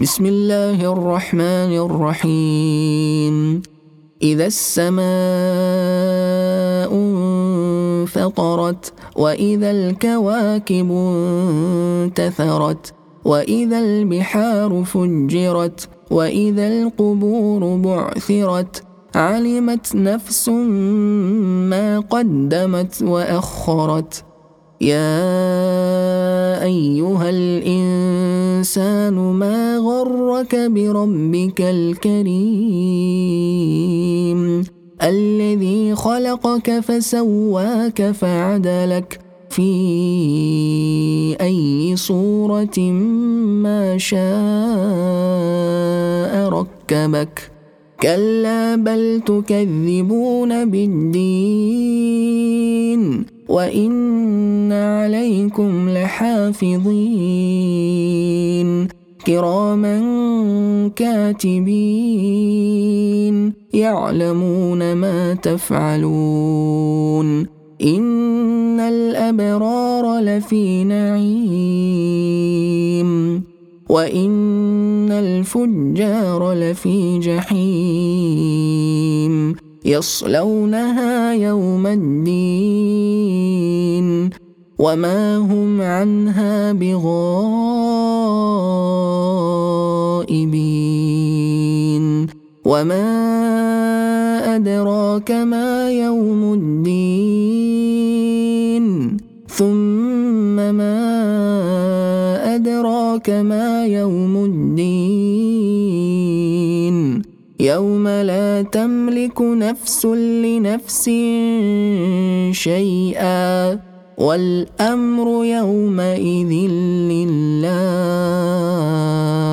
بسم الله الرحمن الرحيم. إذا السماء انفطرت وإذا الكواكب انتثرت وإذا البحار فجرت وإذا القبور بعثرت علمت نفس ما قدمت وأخرت. يا أيها الإنسان ما غرك بربك الكريم الذي خلقك فسواك فعدلك في أي صورة ما شاء ركبك. كلا بل تكذبون بالدين وإن عليكم لحافظين كراما كاتبين يعلمون ما تفعلون. إن الأبرار لفي نعيم وإن الفجار لفي جحيم يصلونها يوم الدين وما هم عنها بغائبين. وما أدراك ما يوم الدين ثم ما أدراك ما يوم الدين يوم لا تملك نفس لنفس شيئا والأمر يومئذ لله.